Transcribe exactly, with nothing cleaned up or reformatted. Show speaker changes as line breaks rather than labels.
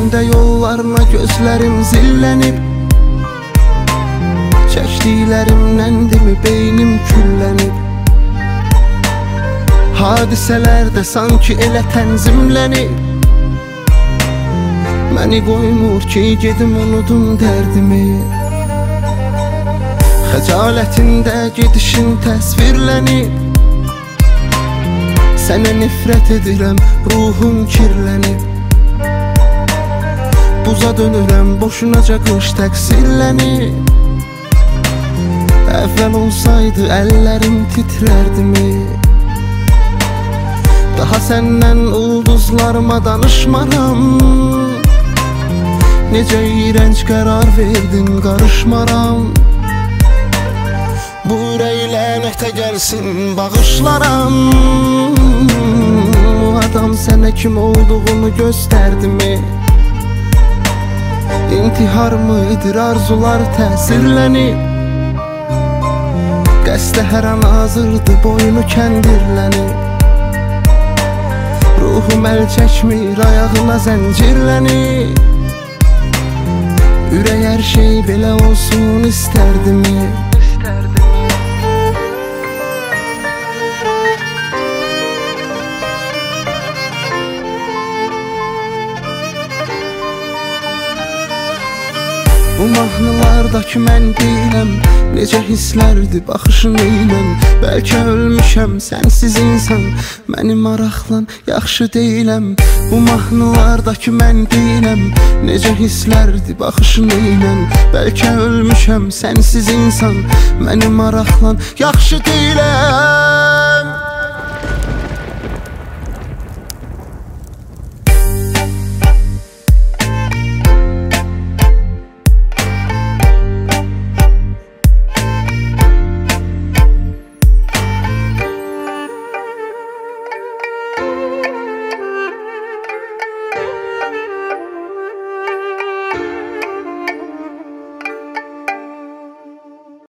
Döndüyümdə yollarına gözlərim zillənib, çəkdiklərimləndimi beynim küllənib. Hadisələrdə sanki elə tənzimlənib, məni qoymur ki gedim unudum dərdimi. Xəcalətində gedişin təsvirlənib, sənə nifrət edirəm, ruhum kirlənib. Buza dönürəm, boşunaca qış təqsirlənib. Əvvəl olsaydı əllərim titrərdimi. Daha səndən ulduzlarıma danışmaram, necə iyrənc qərar verdin, qarışmaram. Bu ürək lənətə gəlsin, bağışlaram. O adam sənə kim olduğunu göstərdimi? İntihar mıdır, arzular təsirlənib, qəsdə hər an hazırdı, boynu kəndirlənib. Ruhum əl çəkmir, ayağına zəncirlənib. Ürək hər şey belə olsun istərdimi? Bu mahnılardakı mən deyiləm, necə hisslərdi baxışın eylən. Bəlkə ölmüşəm, sənsiz insan məni maraqlan, yaxşı deyiləm. Bu mahnılardakı mən deyiləm, necə hisslərdi baxışın eylən. Bəlkə ölmüşəm, sənsiz insan məni maraqlan, yaxşı deyiləm.